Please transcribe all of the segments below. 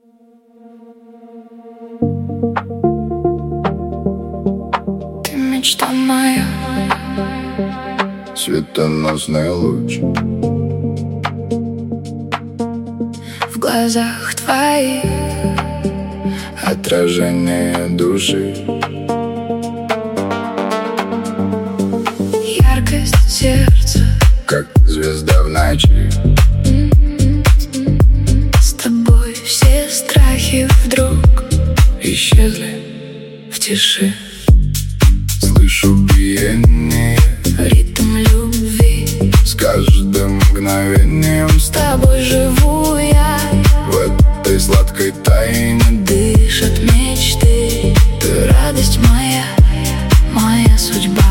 Ты мечта моя, светоносный луч в глазах твоих отражение души, яркость сердца, как звезда в ночи. с тобой все страхи вдруг Исчезли в тиши. Слышу биение Ритм любви, с каждым мгновением. с тобой живу я, В этой сладкой тайне дышат мечты. Ты радость моя, моя судьба.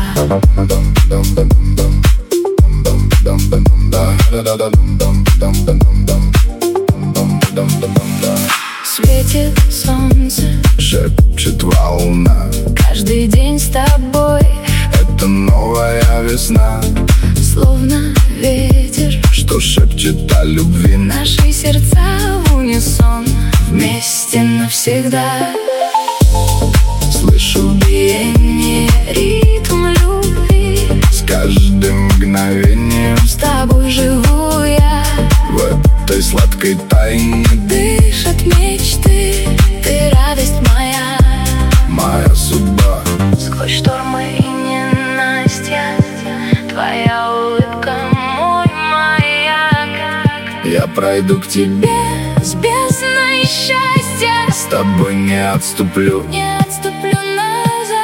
Светит солнце, шепчет волна, каждый день с тобой, это новая весна, словно ветер. что шепчет о любви. Наши сердца в унисон, вместе навсегда. Слышу Биение, ритм любви, с каждым мгновением. с тобой живу я, В этой сладкой тайне дышат мечты. Ты радость моя, моя судьба. сквозь штормы и ненастья, твоя улыбка мой маяк. Я пройду к тебе, С бездной счастья с тобой не отступлю. не отступлю назад.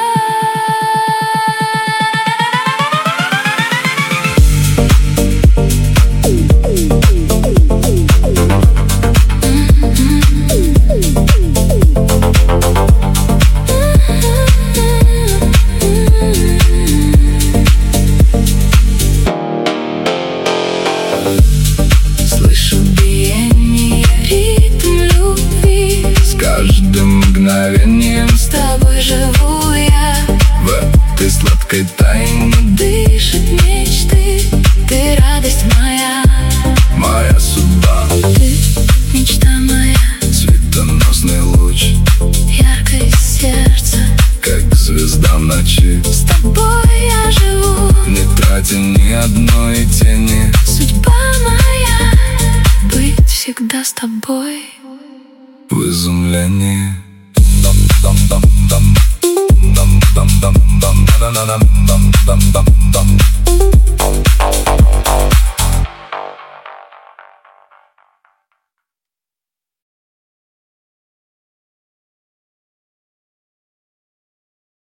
Слышу биение, ритм любви, С каждым мгновением с тобой живу я, в этой сладкой тайне дышат мечты. Ты радость моя, моя судьба. ты мечта моя, Светоносный луч, яркость сердца. как звезда в ночи. С тобой я живу, Не тратя ни одной тени. судьба моя, быть всегда с тобой. В изумлении